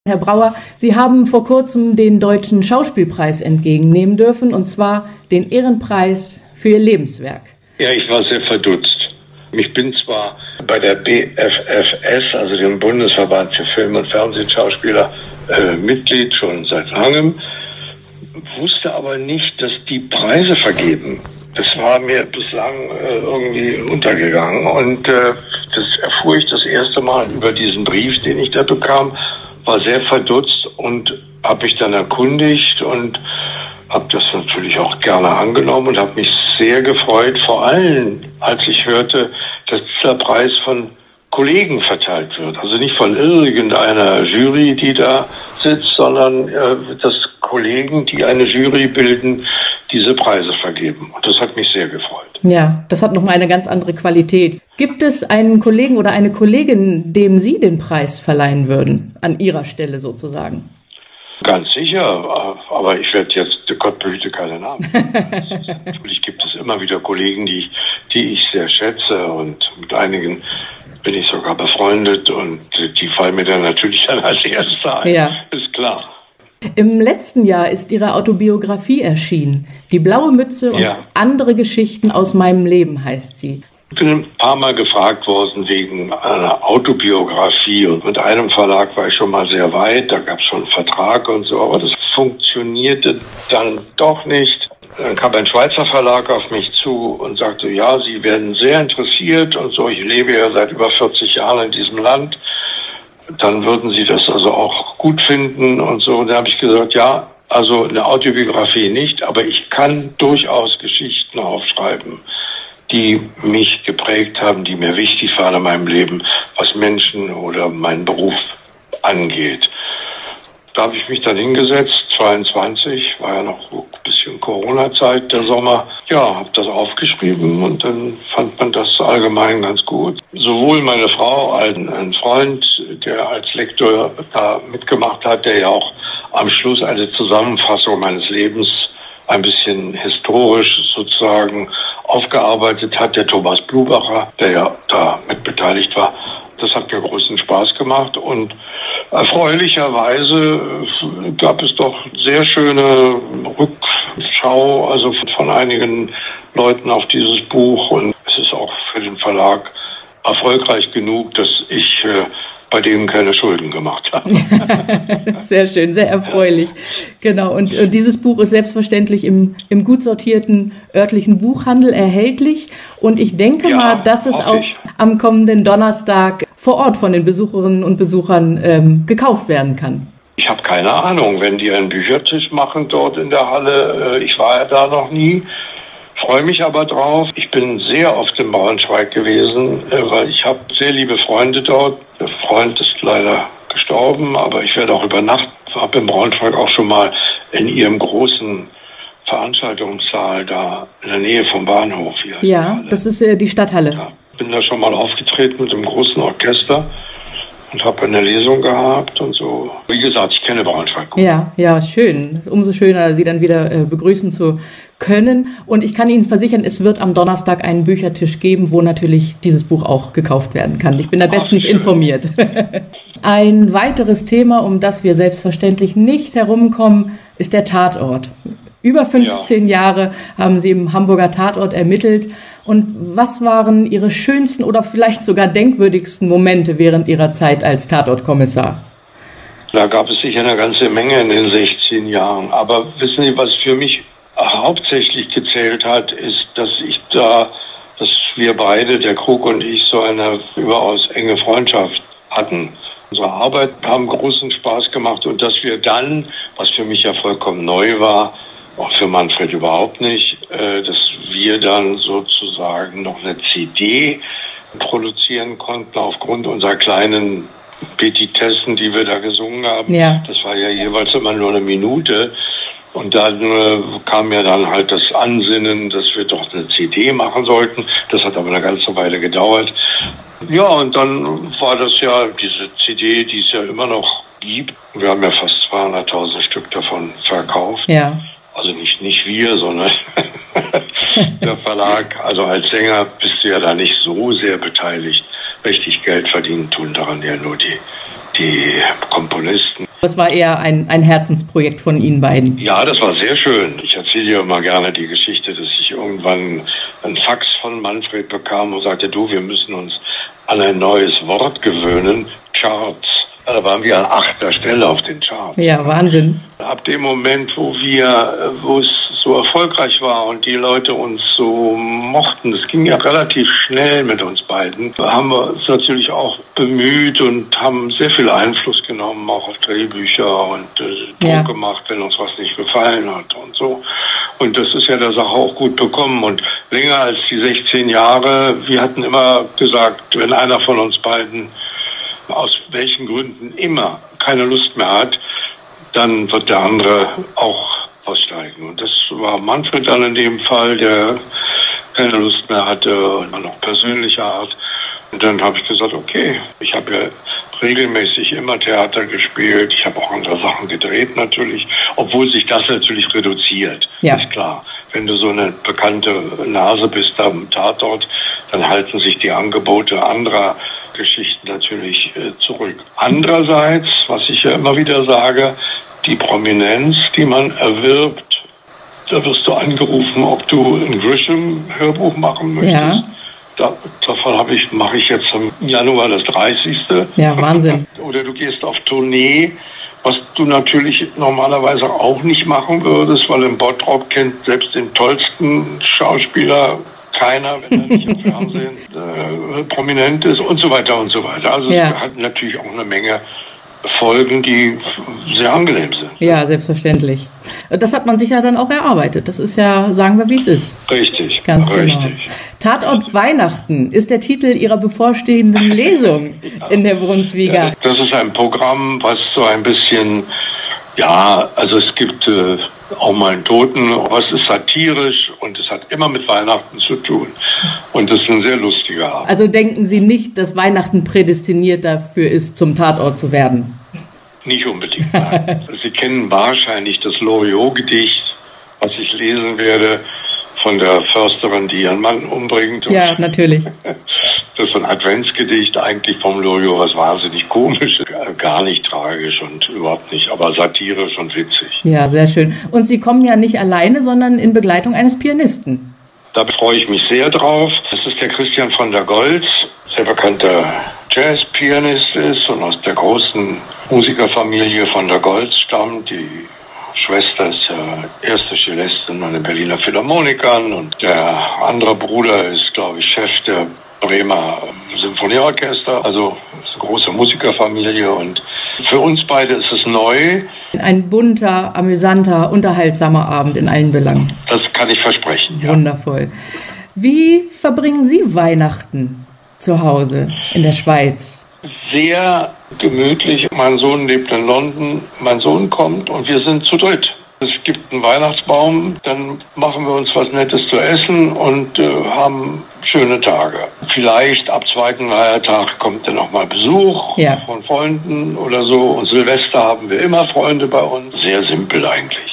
Herr Brauer, Sie haben vor kurzem den Deutschen Schauspielpreis entgegennehmen dürfen, und zwar den Ehrenpreis für Ihr Lebenswerk. Ja, ich war sehr verdutzt. Ich bin zwar bei der BFFS, also dem Bundesverband für Film- und Fernsehschauspieler, Mitglied schon seit langem, wusste aber nicht, dass die Preise vergeben. Das war mir bislang irgendwie untergegangen, und das erfuhr ich das erste Mal über diesen Brief, den ich da bekam, war sehr verdutzt und habe mich dann erkundigt und habe das natürlich auch gerne angenommen und habe mich sehr gefreut, vor allem als ich hörte, dass dieser Preis von Kollegen verteilt wird. Also nicht von irgendeiner Jury, die da sitzt, sondern dass Kollegen, die eine Jury bilden, diese Preise vergeben. Und das hat mich sehr gefreut. Ja, das hat nochmal eine ganz andere Qualität. Gibt es einen Kollegen oder eine Kollegin, dem Sie den Preis verleihen würden, an Ihrer Stelle sozusagen? Ganz sicher, aber ich werde jetzt, Gott behüte, keine Namen. Natürlich gibt es immer wieder Kollegen, die ich sehr schätze, und mit einigen bin ich sogar befreundet, und die fallen mir dann natürlich als Erste ein, ja. Ist klar. Im letzten Jahr ist Ihre Autobiografie erschienen. Die blaue Mütze und andere Geschichten aus meinem Leben heißt sie. Ich bin ein paar Mal gefragt worden wegen einer Autobiografie, und mit einem Verlag war ich schon mal sehr weit, da gab es schon einen Vertrag und so, aber das funktionierte dann doch nicht. Dann kam ein Schweizer Verlag auf mich zu und sagte, ja, Sie werden sehr interessiert und so, ich lebe ja seit über 40 Jahren in diesem Land, dann würden Sie das also auch gut finden und so. Und da habe ich gesagt, ja, also eine Autobiografie nicht, aber ich kann durchaus Geschichten aufschreiben, die mich geprägt haben, die mir wichtig waren in meinem Leben, was Menschen oder meinen Beruf angeht. Da habe ich mich dann hingesetzt, 22, war ja noch ein bisschen Corona-Zeit, der Sommer. Ja, habe das aufgeschrieben, und dann fand man das allgemein ganz gut. Sowohl meine Frau als ein Freund, der als Lektor da mitgemacht hat, der ja auch am Schluss eine Zusammenfassung meines Lebens ein bisschen historisch sozusagen aufgearbeitet hat, der Thomas Blubacher, der ja da mit beteiligt war. Das hat mir großen Spaß gemacht, und erfreulicherweise gab es doch sehr schöne Rückschau, also von einigen Leuten auf dieses Buch, und es ist auch für den Verlag erfolgreich genug, dass ich bei denen keine Schulden gemacht habe. Sehr schön, sehr erfreulich. Genau, und dieses Buch ist selbstverständlich im gut sortierten örtlichen Buchhandel erhältlich, und ich denke mal, dass es auch am kommenden Donnerstag vor Ort von den Besucherinnen und Besuchern gekauft werden kann. Ich habe keine Ahnung, wenn die einen Büchertisch machen dort in der Halle, ich war ja da noch nie, freue mich aber drauf. Ich bin sehr oft in Braunschweig gewesen, weil ich habe sehr liebe Freunde dort. Der Freund ist leider gestorben, aber ich werde auch über Nacht, habe in Braunschweig auch schon mal in ihrem großen Veranstaltungssaal da in der Nähe vom Bahnhof. Ja, das ist die Stadthalle. Ja, bin da schon mal aufgetreten mit einem großen Orchester und habe eine Lesung gehabt und so. Wie gesagt, ich kenne Braunschweig gut. Ja, schön. Umso schöner, Sie dann wieder begrüßen zu können. Und ich kann Ihnen versichern, es wird am Donnerstag einen Büchertisch geben, wo natürlich dieses Buch auch gekauft werden kann. Ich bin da bestens informiert. Ein weiteres Thema, um das wir selbstverständlich nicht herumkommen, ist der Tatort. Über 15 Jahre haben Sie im Hamburger Tatort ermittelt. Und was waren Ihre schönsten oder vielleicht sogar denkwürdigsten Momente während Ihrer Zeit als Tatortkommissar? Da gab es sicher eine ganze Menge in den 16 Jahren. Aber wissen Sie, was für mich hauptsächlich gezählt hat, ist, dass wir beide, der Krug und ich, so eine überaus enge Freundschaft hatten. Unsere Arbeit haben großen Spaß gemacht, und dass wir dann, was für mich ja vollkommen neu war, auch für Manfred überhaupt nicht, dass wir dann sozusagen noch eine CD produzieren konnten aufgrund unserer kleinen Petitessen, die wir da gesungen haben. Ja. Das war ja jeweils immer nur eine Minute. Und dann kam ja dann halt das Ansinnen, dass wir doch eine CD machen sollten. Das hat aber eine ganze Weile gedauert. Ja, und dann war das ja diese CD, die es ja immer noch gibt. Wir haben ja fast 200.000 Stück davon verkauft. Ja. Also nicht wir, sondern der Verlag. Also als Sänger bist du ja da nicht so sehr beteiligt. Richtig Geld verdienen tun daran ja nur die Komponisten. Das war eher ein Herzensprojekt von Ihnen beiden. Ja, das war sehr schön. Ich erzähle ja immer gerne die Geschichte, dass ich irgendwann einen Fax von Manfred bekam und sagte, du, wir müssen uns an ein neues Wort gewöhnen, Charts. Da waren wir an 8. Stelle auf den Charts. Ja, Wahnsinn. Ab dem Moment, wo es so erfolgreich war und die Leute uns so mochten, das ging ja relativ schnell mit uns beiden, haben wir uns natürlich auch bemüht und haben sehr viel Einfluss genommen, auch auf Drehbücher und Druck gemacht, wenn uns was nicht gefallen hat und so. Und das ist ja der Sache auch gut bekommen. Und länger als die 16 Jahre, wir hatten immer gesagt, wenn einer von uns beiden aus welchen Gründen immer keine Lust mehr hat, dann wird der andere auch aussteigen. Und das war Manfred dann in dem Fall, der keine Lust mehr hatte und noch persönlicher Art. Und dann habe ich gesagt, okay, ich habe ja regelmäßig immer Theater gespielt. Ich habe auch andere Sachen gedreht natürlich, obwohl sich das natürlich reduziert. Ja. Ist klar. Wenn du so eine bekannte Nase bist am Tatort, dann halten sich die Angebote anderer Geschichten natürlich zurück. Andererseits, was ich ja immer wieder sage, die Prominenz, die man erwirbt, da wirst du angerufen, ob du ein Grisham-Hörbuch machen möchtest. Ja. Davon mache ich jetzt im Januar das 30. Ja, Wahnsinn. Oder du gehst auf Tournee, was du natürlich normalerweise auch nicht machen würdest, weil im Bottrop kennt selbst den tollsten Schauspieler keiner, wenn er nicht im Fernsehen prominent ist und so weiter und so weiter. Also es hat natürlich auch eine Menge Folgen, die sehr angenehm sind. Ja, selbstverständlich. Das hat man sich ja dann auch erarbeitet. Das ist ja, sagen wir, wie es ist. Richtig. Ganz genau. Tatort Weihnachten ist der Titel Ihrer bevorstehenden Lesung in der Brunswiga. Das ist ein Programm, was so ein bisschen, also es gibt auch mal einen Toten, aber es ist satirisch und es hat immer mit Weihnachten zu tun. Und es ist ein sehr lustiger Abend. Also denken Sie nicht, dass Weihnachten prädestiniert dafür ist, zum Tatort zu werden? Nicht unbedingt, nein. Sie kennen wahrscheinlich das Loriot-Gedicht, was ich lesen werde, von der Försterin, die ihren Mann umbringt. Ja, natürlich. Das ist ein Adventsgedicht, eigentlich vom Loriot, was wahnsinnig komisch, gar nicht tragisch und überhaupt nicht, aber satirisch und witzig. Ja, sehr schön. Und Sie kommen ja nicht alleine, sondern in Begleitung eines Pianisten. Da freue ich mich sehr drauf. Das ist der Christian von der Goltz, sehr bekannter Jazzpianist ist und aus der großen Musikerfamilie von der Goltz stammt. Die Schwester ist ja erste Cellistin an den Berliner Philharmonikern und der andere Bruder ist, glaube ich, Chef der Bremer Symphonieorchester. Also es ist eine große Musikerfamilie und für uns beide ist es neu. Ein bunter, amüsanter, unterhaltsamer Abend in allen Belangen. Das kann ich versprechen, ja. Wundervoll. Wie verbringen Sie Weihnachten zu Hause in der Schweiz? Sehr gemütlich. Mein Sohn lebt in London. Mein Sohn kommt und wir sind zu dritt. Es gibt einen Weihnachtsbaum, dann machen wir uns was Nettes zu essen und haben schöne Tage. Vielleicht ab 2. Feiertag kommt dann noch mal Besuch von Freunden oder so. Und Silvester haben wir immer Freunde bei uns. Sehr simpel eigentlich.